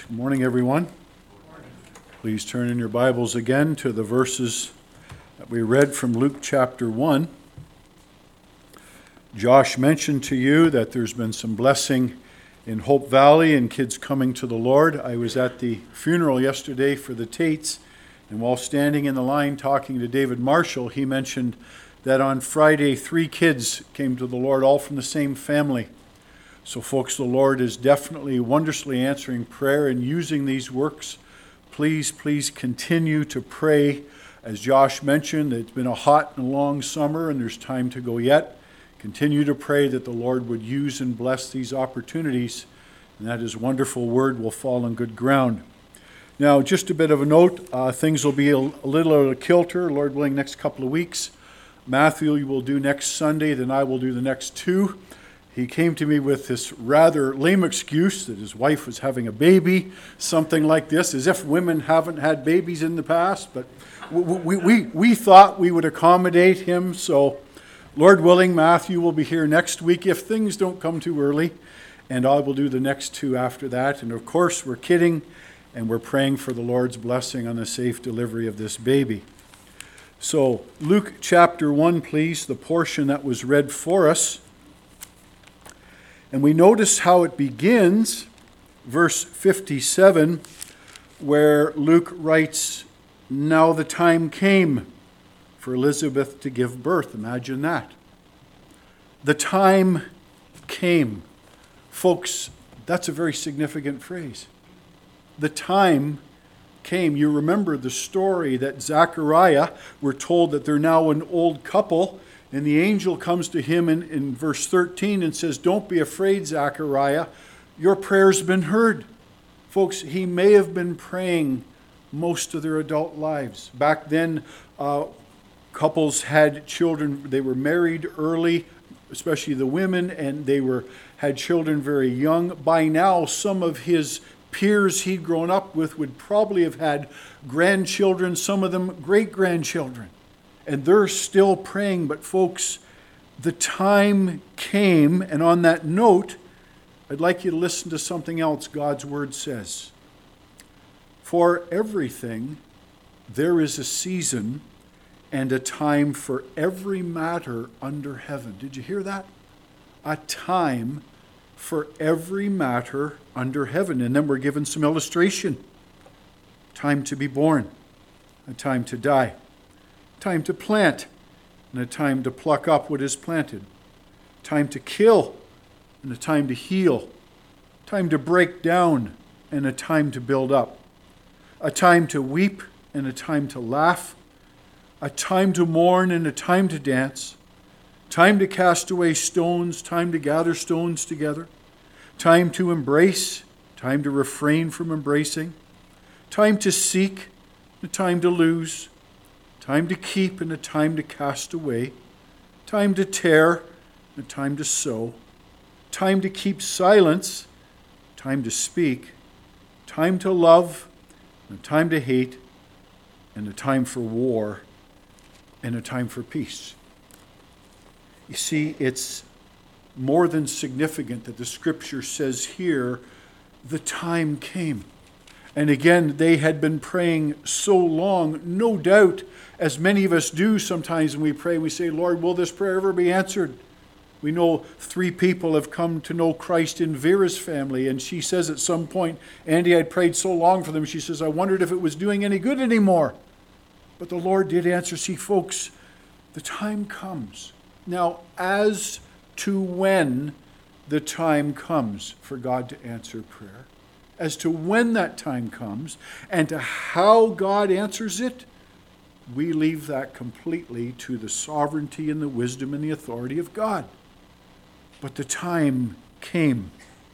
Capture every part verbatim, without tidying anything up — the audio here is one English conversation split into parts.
Good morning, everyone. Good morning. Please turn in your Bibles again to the verses that we read from Luke chapter one. Josh mentioned to you that there's been some blessing in Hope Valley and kids coming to the Lord. I was at the funeral yesterday for the Tates, and while standing in the line talking to David Marshall, he mentioned that on Friday, three kids came to the Lord, all from the same family. So folks, the Lord is definitely wondrously answering prayer and using these works. Please, please continue to pray. As Josh mentioned, it's been a hot and long summer and there's time to go yet. Continue to pray that the Lord would use and bless these opportunities, and that His wonderful word will fall on good ground. Now, just a bit of a note, uh, things will be a, a little out of kilter, Lord willing, next couple of weeks. Matthew will do next Sunday, then I will do the next two. He came to me with this rather lame excuse that his wife was having a baby, something like this, as if women haven't had babies in the past. But we, we, we thought we would accommodate him. So, Lord willing, Matthew will be here next week if things don't come too early. And I will do the next two after that. And of course, we're kidding, and we're praying for the Lord's blessing on the safe delivery of this baby. So, Luke chapter one, please, the portion that was read for us. And we notice how it begins, verse fifty-seven, where Luke writes, "Now the time came for Elizabeth to give birth." Imagine that. The time came. Folks, that's a very significant phrase. The time came. You remember the story that Zechariah, we're told that they're now an old couple, and the angel comes to him in, in verse thirteen and says, "Don't be afraid, Zechariah. Your prayer's been heard." Folks, he may have been praying most of their adult lives. Back then, uh, couples had children. They were married early, especially the women, and they were had children very young. By now, some of his peers he'd grown up with would probably have had grandchildren, some of them great-grandchildren. And they're still praying. But folks, the time came, and on that note, I'd like you to listen to something else God's word says. For everything, there is a season and a time for every matter under heaven. Did you hear that? A time for every matter under heaven. And then we're given some illustration. Time to be born, a time to die. Time to plant, and a time to pluck up what is planted. Time to kill, and a time to heal. Time to break down, and a time to build up. A time to weep, and a time to laugh. A time to mourn, and a time to dance. Time to cast away stones, time to gather stones together. Time to embrace, time to refrain from embracing. Time to seek, a time to lose. Time to keep and a time to cast away. Time to tear and a time to sow. Time to keep silence. Time to speak. Time to love and a time to hate. And a time for war and a time for peace. You see, it's more than significant that the scripture says here, the time came. And again, they had been praying so long, no doubt, as many of us do sometimes when we pray, we say, "Lord, will this prayer ever be answered?" We know three people have come to know Christ in Vera's family, and she says at some point, Andy, I'd prayed so long for them, she says, I wondered if it was doing any good anymore. But the Lord did answer. See, folks, the time comes. Now, as to when the time comes for God to answer prayer, as to when that time comes and to how God answers it, we leave that completely to the sovereignty and the wisdom and the authority of God. But the time came.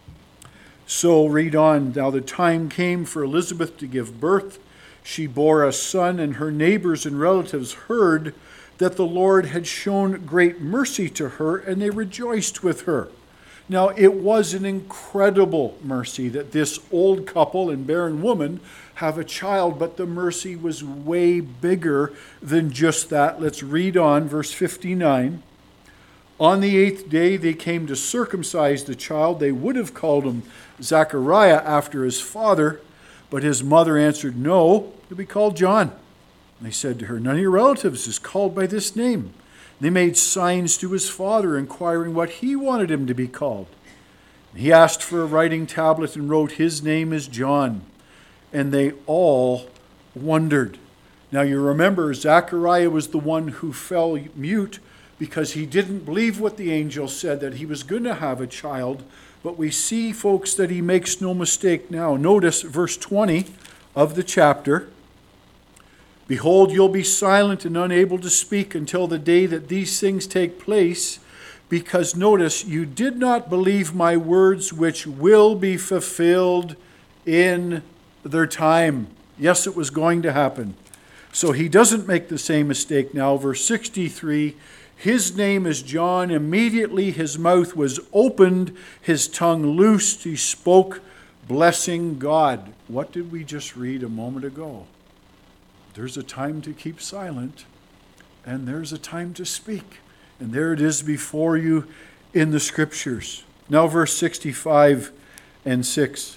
So read on. Now the time came for Elizabeth to give birth. She bore a son, and her neighbors and relatives heard that the Lord had shown great mercy to her, and they rejoiced with her. Now, it was an incredible mercy that this old couple and barren woman have a child, but the mercy was way bigger than just that. Let's read on, verse fifty-nine. On the eighth day they came to circumcise the child. They would have called him Zachariah after his father, but his mother answered, "No, he'll be called John." And they said to her, "None of your relatives is called by this name." They made signs to his father, inquiring what he wanted him to be called. He asked for a writing tablet and wrote, "His name is John." And they all wondered. Now you remember, Zachariah was the one who fell mute because he didn't believe what the angel said, that he was going to have a child. But we see, folks, that he makes no mistake now. Notice verse twenty of the chapter. "Behold, you'll be silent and unable to speak until the day that these things take place, because," notice, "you did not believe my words, which will be fulfilled in their time." Yes, it was going to happen. So he doesn't make the same mistake now. Verse sixty-three, "His name is John. Immediately his mouth was opened, his tongue loosed. He spoke, blessing God." What did we just read a moment ago? There's a time to keep silent, and there's a time to speak. And there it is before you in the Scriptures. Now verse sixty-five and six.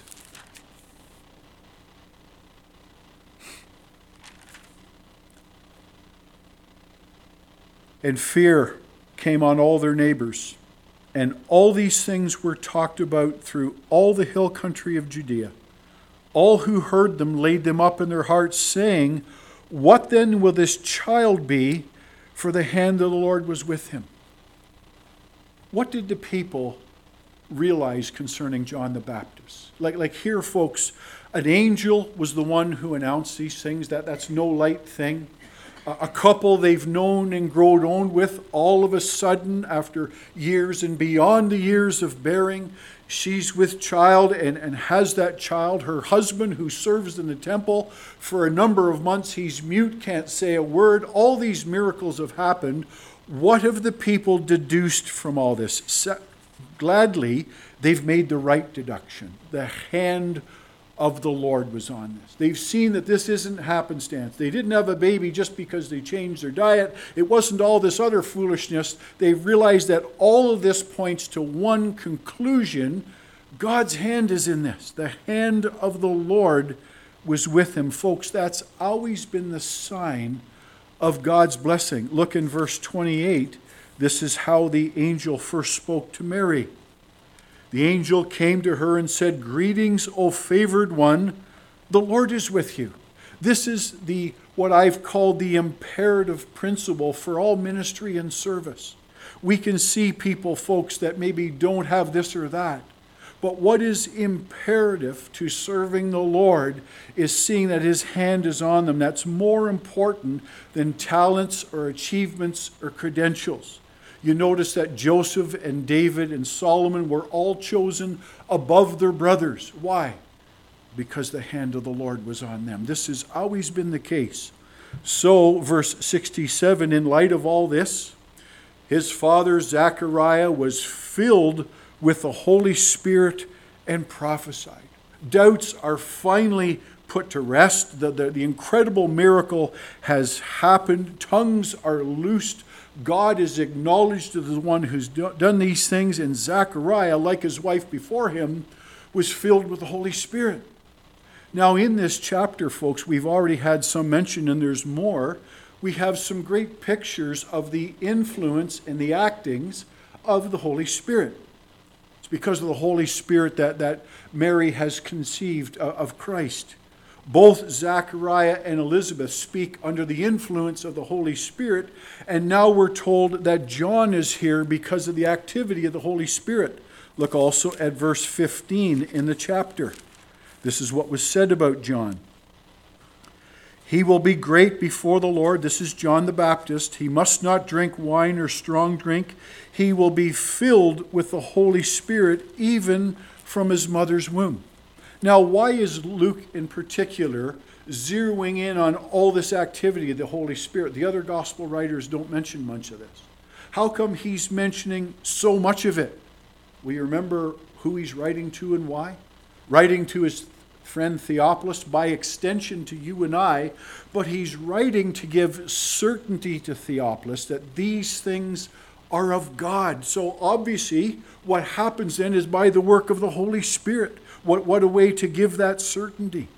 "And fear came on all their neighbors, and all these things were talked about through all the hill country of Judea. All who heard them laid them up in their hearts, saying, 'What then will this child be? For the hand of the Lord was with him.'" What did the people realize concerning John the Baptist? Like, like here, folks, an angel was the one who announced these things. That, that's no light thing. A couple they've known and grown old with, all of a sudden, after years and beyond the years of bearing, she's with child and, and has that child. Her husband, who serves in the temple for a number of months, he's mute, can't say a word. All these miracles have happened. What have the people deduced from all this? Gladly, they've made the right deduction. The hand of the Lord was on this. They've seen that this isn't happenstance. They didn't have a baby just because they changed their diet. It wasn't all this other foolishness. They've realized that all of this points to one conclusion. God's hand is in this. The hand of the Lord was with him. Folks, that's always been the sign of God's blessing. Look in verse twenty-eight. This is how the angel first spoke to Mary. "The angel came to her and said, 'Greetings, O favored one, the Lord is with you.'" This is the what I've called the imperative principle for all ministry and service. We can see people, folks, that maybe don't have this or that. But what is imperative to serving the Lord is seeing that his hand is on them. That's more important than talents or achievements or credentials. You notice that Joseph and David and Solomon were all chosen above their brothers. Why? Because the hand of the Lord was on them. This has always been the case. So, verse sixty-seven, in light of all this, his father Zachariah was filled with the Holy Spirit and prophesied. Doubts are finally put to rest. The, the, the incredible miracle has happened. Tongues are loosed. God is acknowledged as the one who's do, done these things, and Zechariah, like his wife before him, was filled with the Holy Spirit. Now in this chapter, folks, we've already had some mention, and there's more. We have some great pictures of the influence and the actings of the Holy Spirit. It's because of the Holy Spirit that, that Mary has conceived of Christ. Both Zachariah and Elizabeth speak under the influence of the Holy Spirit, and now we're told that John is here because of the activity of the Holy Spirit. Look also at verse fifteen in the chapter. This is what was said about John. "He will be great before the Lord." This is John the Baptist. "He must not drink wine or strong drink. He will be filled with the Holy Spirit even from his mother's womb." Now, why is Luke in particular zeroing in on all this activity of the Holy Spirit? The other gospel writers don't mention much of this. How come he's mentioning so much of it? We remember who he's writing to and why? Writing to his friend Theophilus, by extension to you and I, but he's writing to give certainty to Theophilus that these things are of God. So obviously, what happens then is by the work of the Holy Spirit. What, what a way to give that certainty.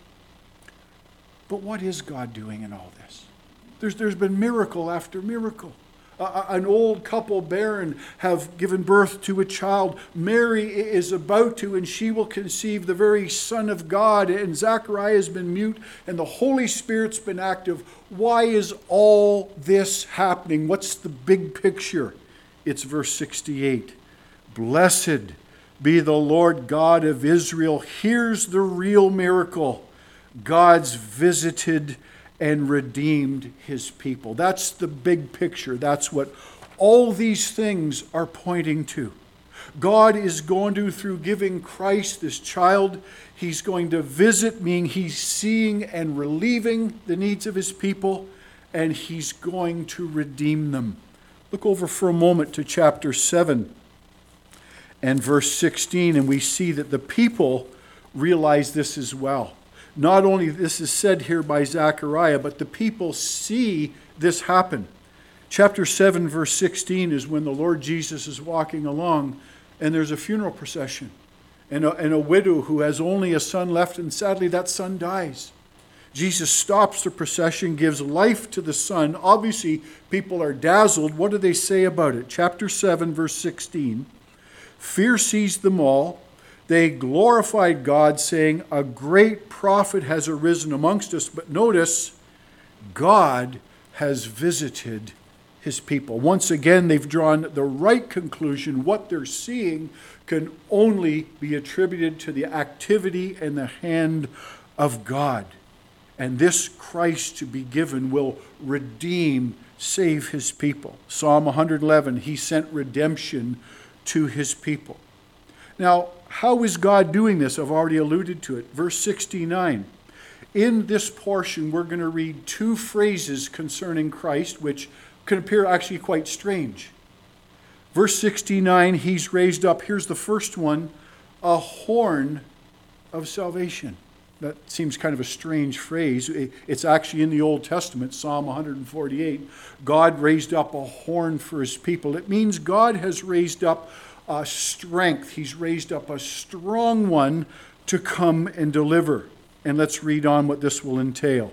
But what is God doing in all this? There's, there's been miracle after miracle. Uh, an old couple, barren, have given birth to a child. Mary is about to, and she will conceive the very Son of God. And Zechariah has been mute, and the Holy Spirit's been active. Why is all this happening? What's the big picture? It's verse sixty-eight. Blessed be the Lord God of Israel. Here's the real miracle. God's visited and redeemed his people. That's the big picture. That's what all these things are pointing to. God is going to, through giving Christ this child, he's going to visit, meaning he's seeing and relieving the needs of his people, and he's going to redeem them. Look over for a moment to chapter seven and verse sixteen, and we see that the people realize this as well. Not only this is said here by Zechariah, but the people see this happen. Chapter seven, verse sixteen is when the Lord Jesus is walking along, and there's a funeral procession. And a, and a widow who has only a son left, and sadly that son dies. Jesus stops the procession, gives life to the son. Obviously, people are dazzled. What do they say about it? Chapter seven, verse sixteen. Fear seized them all. They glorified God, saying, a great prophet has arisen amongst us. But notice, God has visited his people. Once again, they've drawn the right conclusion. What they're seeing can only be attributed to the activity and the hand of God. And this Christ to be given will redeem, save his people. Psalm one eleven, he sent redemption to his people. Now, how is God doing this? I've already alluded to it. Verse sixty-nine. In this portion, we're going to read two phrases concerning Christ, which can appear actually quite strange. Verse sixty-nine, he's raised up, here's the first one, a horn of salvation. That seems kind of a strange phrase. It's actually in the Old Testament, Psalm one forty-eight. God raised up a horn for his people. It means God has raised up a strength. He's raised up a strong one to come and deliver. And let's read on what this will entail.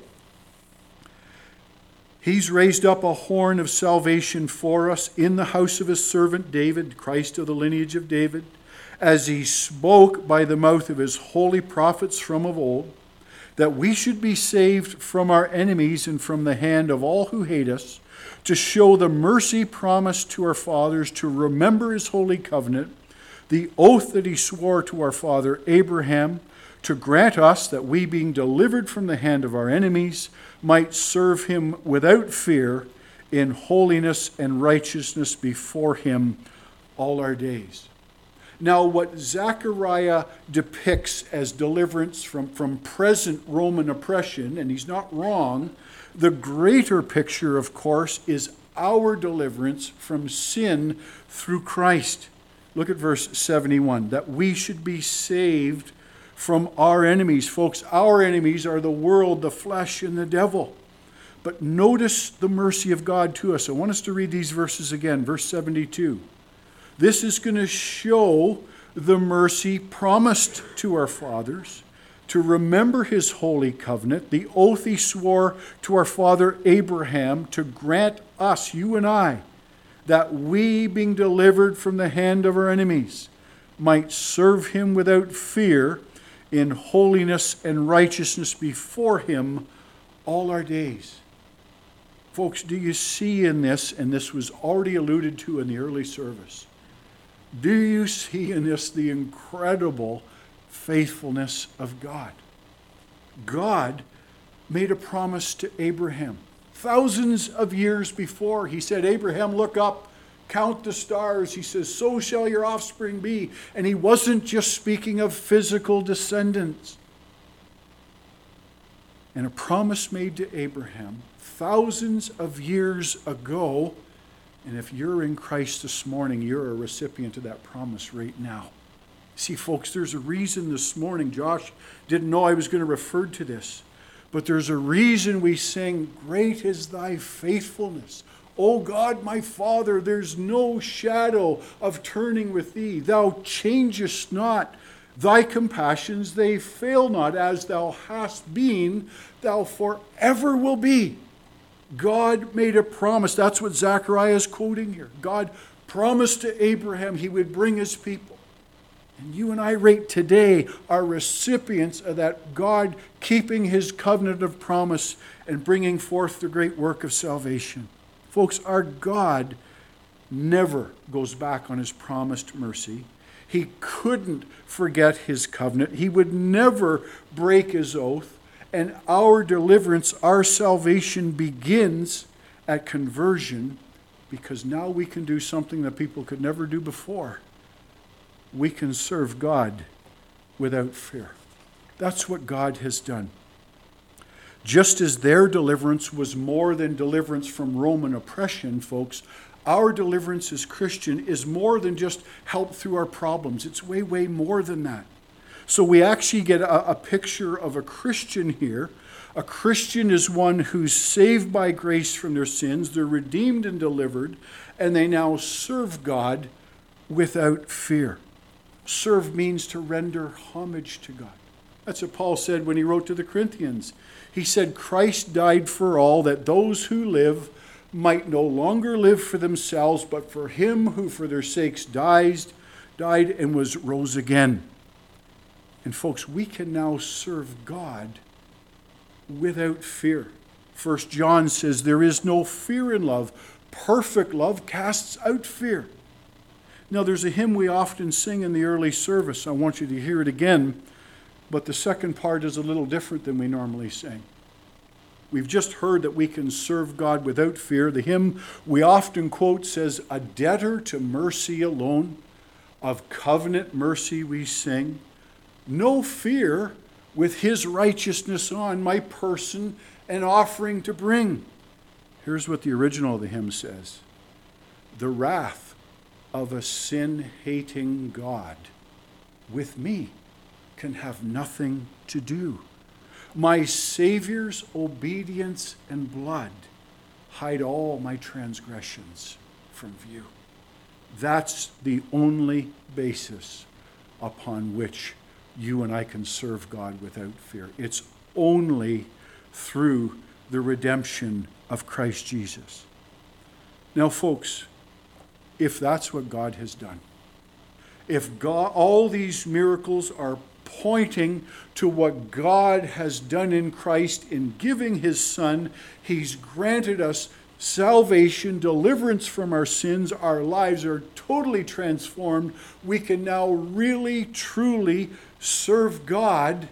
He's raised up a horn of salvation for us in the house of his servant David, Christ of the lineage of David, as he spoke by the mouth of his holy prophets from of old, that we should be saved from our enemies and from the hand of all who hate us, to show the mercy promised to our fathers, to remember his holy covenant, the oath that he swore to our father Abraham, to grant us that we, being delivered from the hand of our enemies, might serve him without fear in holiness and righteousness before him all our days. Now, what Zechariah depicts as deliverance from, from present Roman oppression, and he's not wrong, the greater picture, of course, is our deliverance from sin through Christ. Look at verse seventy-one, that we should be saved from our enemies. Folks, our enemies are the world, the flesh, and the devil. But notice the mercy of God to us. I want us to read these verses again. Verse seventy-two. This is going to show the mercy promised to our fathers, to remember his holy covenant, the oath he swore to our father Abraham, to grant us, you and I, that we, being delivered from the hand of our enemies, might serve him without fear in holiness and righteousness before him all our days. Folks, do you see in this, and this was already alluded to in the early service, do you see in this the incredible faithfulness of God? God made a promise to Abraham. Thousands of years before, he said, Abraham, look up, count the stars. He says, so shall your offspring be. And he wasn't just speaking of physical descendants. And a promise made to Abraham thousands of years ago. And if you're in Christ this morning, you're a recipient of that promise right now. See, folks, there's a reason this morning, Josh didn't know I was going to refer to this, but there's a reason we sing, great is thy faithfulness, O God, my Father, there's no shadow of turning with thee. Thou changest not. Thy compassions, they fail not. As thou hast been, thou forever will be. God made a promise. That's what Zechariah is quoting here. God promised to Abraham he would bring his people. And you and I right today are recipients of that God keeping his covenant of promise and bringing forth the great work of salvation. Folks, our God never goes back on his promised mercy. He couldn't forget his covenant. He would never break his oath. And our deliverance, our salvation begins at conversion, because now we can do something that people could never do before. We can serve God without fear. That's what God has done. Just as their deliverance was more than deliverance from Roman oppression, folks, our deliverance as Christian is more than just help through our problems. It's way, way more than that. So we actually get a, a picture of a Christian here. A Christian is one who's saved by grace from their sins. They're redeemed and delivered, and they now serve God without fear. Serve means to render homage to God. That's what Paul said when he wrote to the Corinthians. He said, Christ died for all, that those who live might no longer live for themselves, but for him who for their sakes died, died and was rose again. And folks, we can now serve God without fear. First John says, there is no fear in love. Perfect love casts out fear. Now, there's a hymn we often sing in the early service. I want you to hear it again. But the second part is a little different than we normally sing. We've just heard that we can serve God without fear. The hymn we often quote says, a debtor to mercy alone, of covenant mercy we sing. No fear, with his righteousness on, my person an offering to bring. Here's what the original of the hymn says. The wrath of a sin-hating God with me can have nothing to do. My Savior's obedience and blood hide all my transgressions from view. That's the only basis upon which you and I can serve God without fear. It's only through the redemption of Christ Jesus. Now, folks, if that's what God has done, if God, all these miracles are pointing to what God has done in Christ in giving his Son, he's granted us salvation, deliverance from our sins, our lives are totally transformed. We can now really, truly serve God.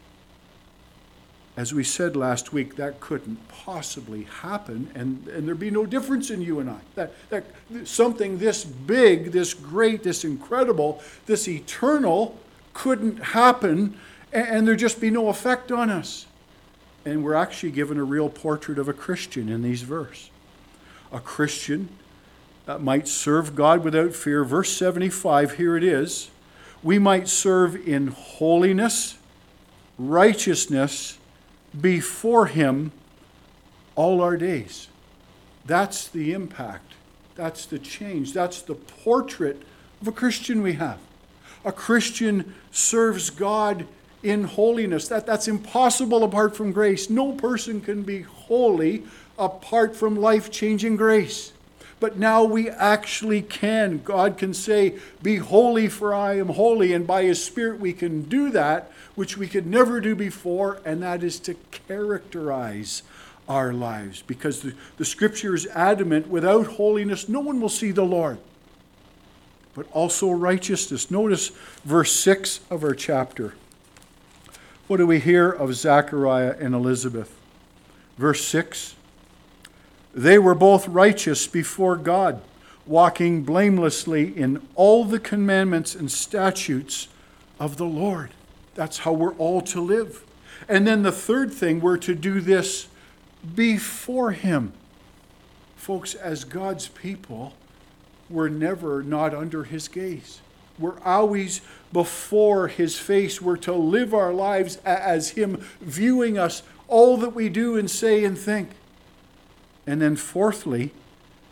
As we said last week, that couldn't possibly happen, and, and there'd be no difference in you and I. That, that something this big, this great, this incredible, this eternal couldn't happen, and, and there'd just be no effect on us. And we're actually given a real portrait of a Christian in these verses. A Christian that might serve God without fear. Verse seventy-five, here it is. We might serve in holiness, righteousness, before him all our days. That's the impact. That's the change. That's the portrait of a Christian we have. A Christian serves God in holiness. That, that's impossible apart from grace. No person can be holy apart from life-changing grace. But now we actually can. God can say, be holy for I am holy. And by his Spirit we can do that, which we could never do before, and that is to characterize our lives. Because the, the Scripture is adamant, without holiness no one will see the Lord. But also righteousness. Notice verse six of our chapter. What do we hear of Zechariah and Elizabeth? Verse six. They were both righteous before God, walking blamelessly in all the commandments and statutes of the Lord. That's how we're all to live. And then the third thing, we're to do this before him. Folks, as God's people, we're never not under his gaze. We're always before his face. We're to live our lives as him viewing us, all that we do and say and think. And then fourthly,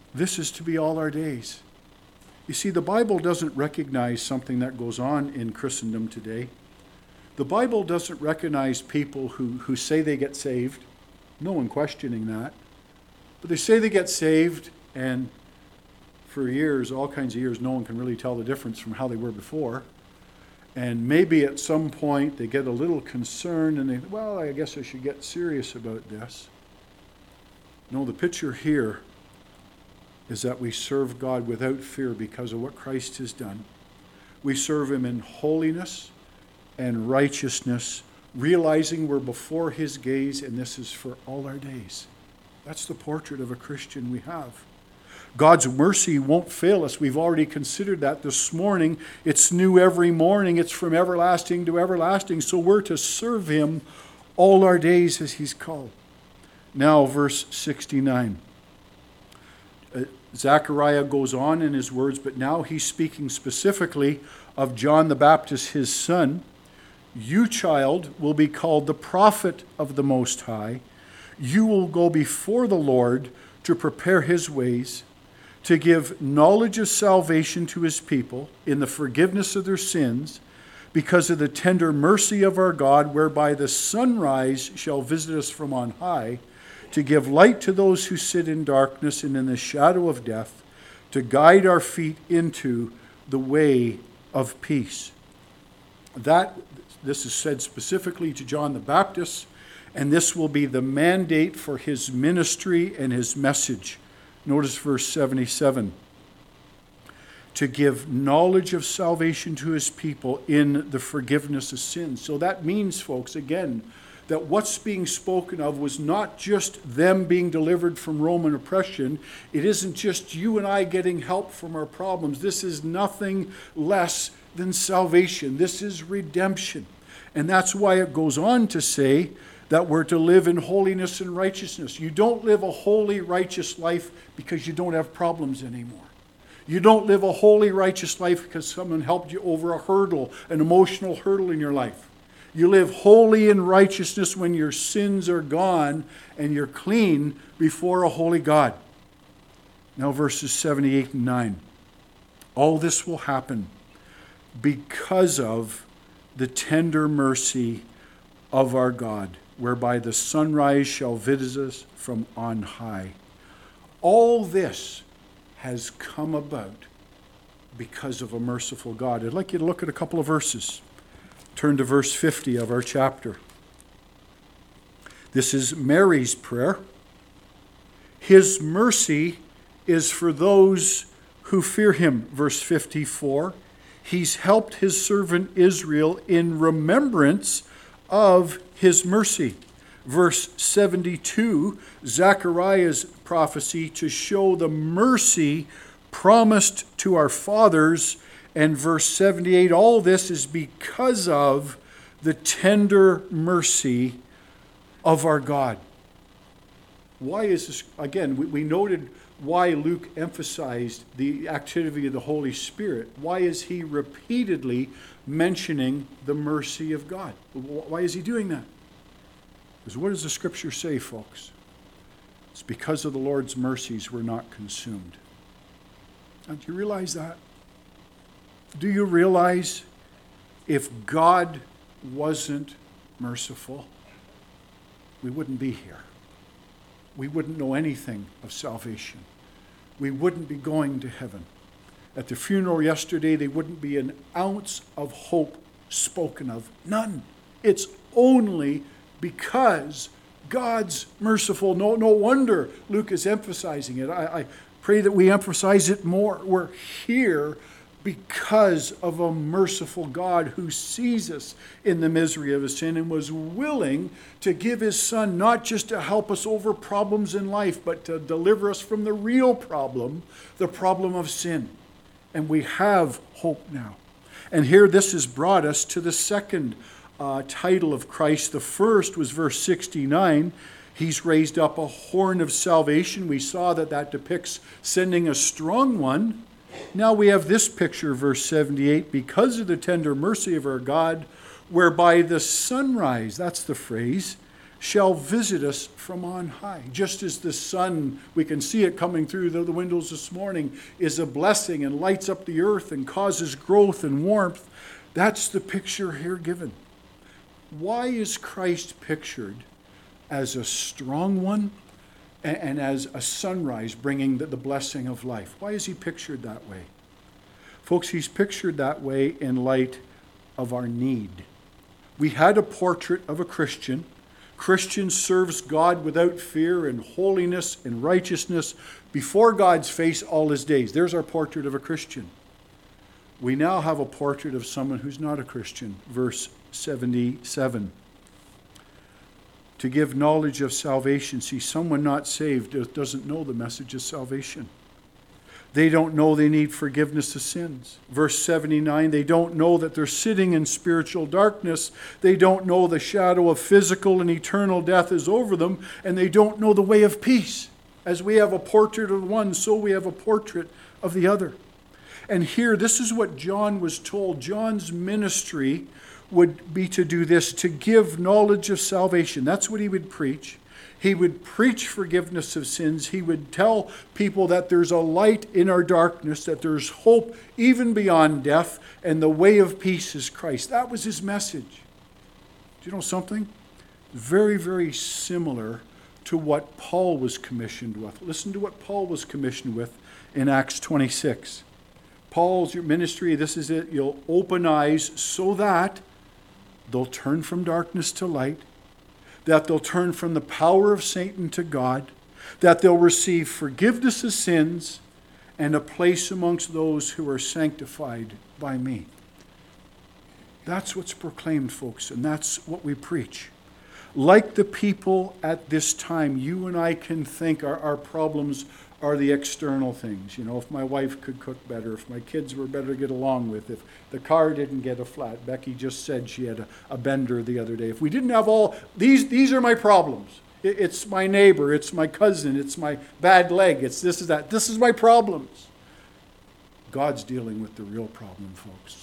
this is to be all our days. You see, the Bible doesn't recognize something that goes on in Christendom today. The Bible doesn't recognize people who, who say they get saved. No one questioning that. But they say they get saved, and for years, all kinds of years, no one can really tell the difference from how they were before. And maybe at some point they get a little concerned and they, well, I guess I should get serious about this. No, the picture here is that we serve God without fear because of what Christ has done. We serve him in holiness and righteousness, realizing we're before his gaze, and this is for all our days. That's the portrait of a Christian we have. God's mercy won't fail us. We've already considered that this morning. It's new every morning. It's from everlasting to everlasting. So we're to serve him all our days as he's called. Now, verse sixty-nine. Uh, Zechariah goes on in his words, but now he's speaking specifically of John the Baptist, his son. You, child, will be called the prophet of the Most High. You will go before the Lord to prepare his ways, to give knowledge of salvation to his people in the forgiveness of their sins, because of the tender mercy of our God, whereby the sunrise shall visit us from on high, to give light to those who sit in darkness and in the shadow of death, to guide our feet into the way of peace. That, this is said specifically to John the Baptist, and this will be the mandate for his ministry and his message. Notice verse seventy-seven. To give knowledge of salvation to his people in the forgiveness of sins. So that means, folks, again, that what's being spoken of was not just them being delivered from Roman oppression. It isn't just you and I getting help from our problems. This is nothing less than salvation. This is redemption. And that's why it goes on to say that we're to live in holiness and righteousness. You don't live a holy, righteous life because you don't have problems anymore. You don't live a holy, righteous life because someone helped you over a hurdle, an emotional hurdle in your life. You live holy in righteousness when your sins are gone and you're clean before a holy God. Now verses seventy-eight and nine. All this will happen because of the tender mercy of our God, whereby the sunrise shall visit us from on high. All this has come about because of a merciful God. I'd like you to look at a couple of verses. Turn to verse fifty of our chapter. This is Mary's prayer. His mercy is for those who fear him. Verse fifty-four. He's helped his servant Israel in remembrance of his mercy. Verse seventy-two, Zechariah's prophecy to show the mercy promised to our fathers. And verse seventy-eight, all this is because of the tender mercy of our God. Why is this? Again, we, we noted why Luke emphasized the activity of the Holy Spirit. Why is he repeatedly mentioning the mercy of God? Why is he doing that? Because what does the scripture say, folks? It's because of the Lord's mercies we're not consumed. Now, do you realize that? Do you realize if God wasn't merciful, we wouldn't be here. We wouldn't know anything of salvation. We wouldn't be going to heaven. At the funeral yesterday, there wouldn't be an ounce of hope spoken of. None. It's only because God's merciful. No, no wonder Luke is emphasizing it. I, I pray that we emphasize it more. We're here because of a merciful God who sees us in the misery of his sin and was willing to give his son not just to help us over problems in life, but to deliver us from the real problem, the problem of sin. And we have hope now. And here this has brought us to the second uh, title of Christ. The first was verse sixty-nine. He's raised up a horn of salvation. We saw that that depicts sending a strong one. Now we have this picture, verse seventy-eight, because of the tender mercy of our God, whereby the sunrise, that's the phrase, shall visit us from on high. Just as the sun, we can see it coming through the, the windows this morning, is a blessing and lights up the earth and causes growth and warmth. That's the picture here given. Why is Christ pictured as a strong one and, and as a sunrise bringing the, the blessing of life? Why is he pictured that way? Folks, he's pictured that way in light of our need. We had a portrait of a Christian. Christian serves God without fear in holiness and righteousness before God's face all his days. There's our portrait of a Christian. We now have a portrait of someone who's not a Christian. Verse seventy-seven. To give knowledge of salvation. See, someone not saved doesn't know the message of salvation. They don't know they need forgiveness of sins. Verse seventy-nine, they don't know that they're sitting in spiritual darkness. They don't know the shadow of physical and eternal death is over them, and they don't know the way of peace. As we have a portrait of one, so we have a portrait of the other. And here, this is what John was told. John's ministry would be to do this, to give knowledge of salvation. That's what he would preach. He would preach forgiveness of sins. He would tell people that there's a light in our darkness, that there's hope even beyond death, and the way of peace is Christ. That was his message. Do you know something? Very, very similar to what Paul was commissioned with. Listen to what Paul was commissioned with in Acts twenty-six. Paul's ministry, this is it. You'll open eyes so that they'll turn from darkness to light, that they'll turn from the power of Satan to God, that they'll receive forgiveness of sins and a place amongst those who are sanctified by me. That's what's proclaimed, folks, and that's what we preach. Like the people at this time, you and I can think our, our problems are the external things. You know, if my wife could cook better, if my kids were better to get along with, if the car didn't get a flat. Becky just said she had a, a bender the other day. If we didn't have all, these these are my problems. It, it's my neighbor, it's my cousin, it's my bad leg, it's this is that. This is my problems. God's dealing with the real problem, folks.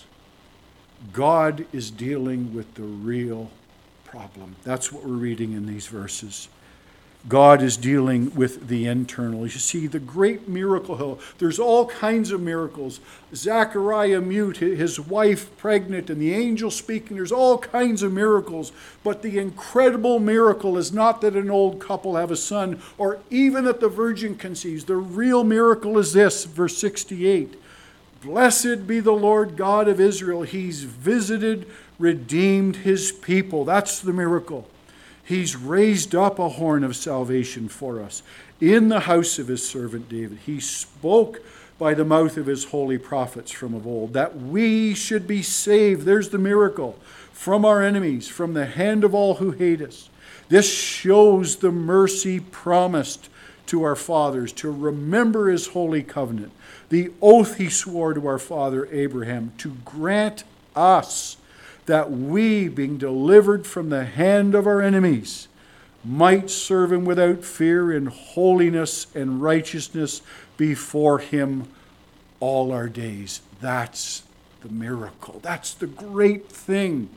God is dealing with the real problem. That's what we're reading in these verses. God is dealing with the internal. You see, the great miracle, there's all kinds of miracles. Zechariah mute, his wife pregnant, and the angel speaking. There's all kinds of miracles. But the incredible miracle is not that an old couple have a son, or even that the virgin conceives. The real miracle is this, verse sixty-eight. Blessed be the Lord God of Israel. He's visited, redeemed his people. That's the miracle. He's raised up a horn of salvation for us in the house of his servant David. He spoke by the mouth of his holy prophets from of old that we should be saved. There's the miracle. From our enemies, from the hand of all who hate us. This shows the mercy promised to our fathers to remember his holy covenant, the oath he swore to our father Abraham to grant us that we, being delivered from the hand of our enemies, might serve him without fear in holiness and righteousness before him all our days. That's the miracle. That's the great thing.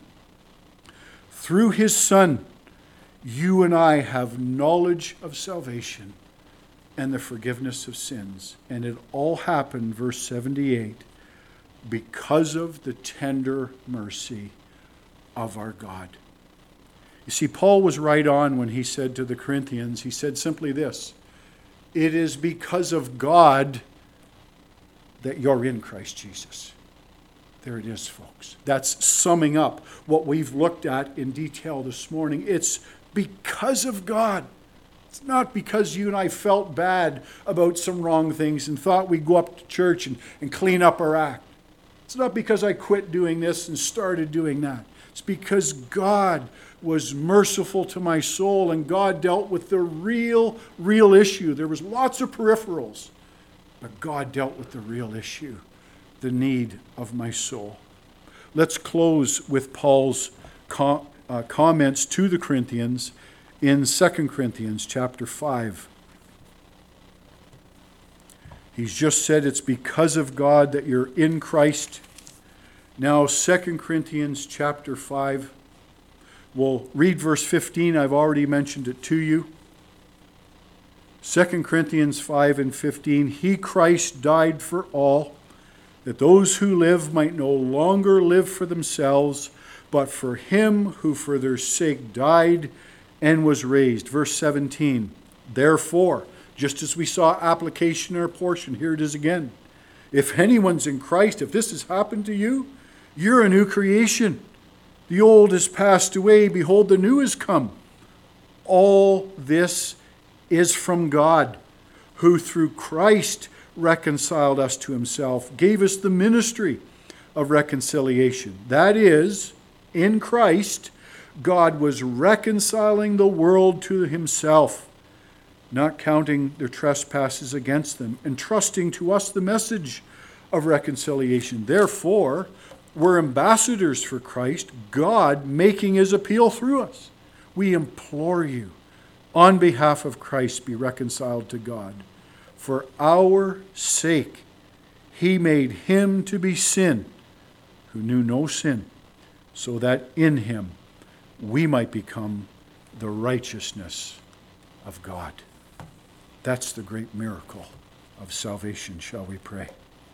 Through his Son, you and I have knowledge of salvation and the forgiveness of sins. And it all happened, verse seventy-eight, because of the tender mercy of our God. You see, Paul was right on when he said to the Corinthians, he said simply this, it is because of God that you're in Christ Jesus. There it is, folks. That's summing up what we've looked at in detail this morning. It's because of God. It's not because you and I felt bad about some wrong things and thought we'd go up to church and, and clean up our act. It's not because I quit doing this and started doing that. It's because God was merciful to my soul and God dealt with the real, real issue. There was lots of peripherals, but God dealt with the real issue, the need of my soul. Let's close with Paul's com- uh, comments to the Corinthians in Second Corinthians chapter five. He's just said it's because of God that you're in Christ. Now, Second Corinthians chapter five. We'll read verse fifteen. I've already mentioned it to you. Second Corinthians five and fifteen. He, Christ, died for all, that those who live might no longer live for themselves, but for him who for their sake died and was raised. Verse seventeen. Therefore, just as we saw application in our portion, here it is again. If anyone's in Christ, if this has happened to you, you're a new creation. The old has passed away. Behold, the new has come. All this is from God, who through Christ reconciled us to himself, gave us the ministry of reconciliation. That is, in Christ, God was reconciling the world to himself, not counting their trespasses against them, entrusting to us the message of reconciliation. Therefore, we're ambassadors for Christ, God making his appeal through us. We implore you, on behalf of Christ, be reconciled to God. For our sake, he made him to be sin, who knew no sin, so that in him we might become the righteousness of God. That's the great miracle of salvation, shall we pray?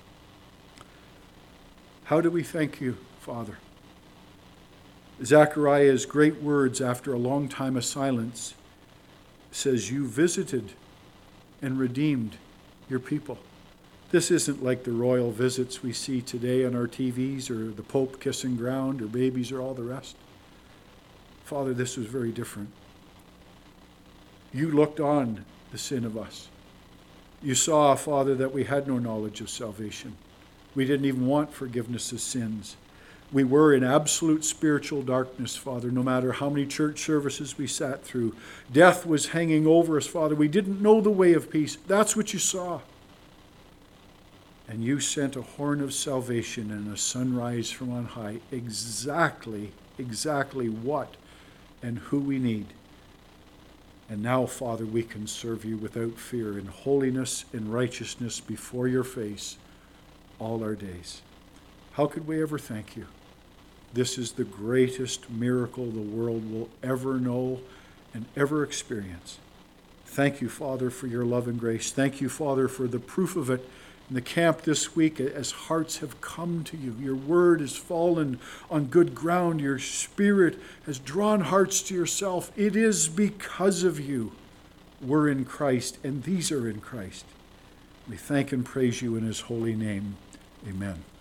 How do we thank you, Father? Zechariah's great words after a long time of silence says, you visited and redeemed your people. This isn't like the royal visits we see today on our T Vs, or the Pope kissing ground, or babies, or all the rest. Father, this was very different. You looked on the sin of us. You saw, Father, that we had no knowledge of salvation. We didn't even want forgiveness of sins. We were in absolute spiritual darkness, Father, no matter how many church services we sat through. Death was hanging over us, Father. We didn't know the way of peace. That's what you saw. And you sent a horn of salvation and a sunrise from on high. Exactly, exactly what and who we need. And now, Father, we can serve you without fear in holiness and righteousness before your face all our days. How could we ever thank you? This is the greatest miracle the world will ever know and ever experience. Thank you, Father, for your love and grace. Thank you, Father, for the proof of it in the camp this week as hearts have come to you. Your word has fallen on good ground. Your spirit has drawn hearts to yourself. It is because of you we're in Christ, and these are in Christ. We thank and praise you in his holy name. Amen.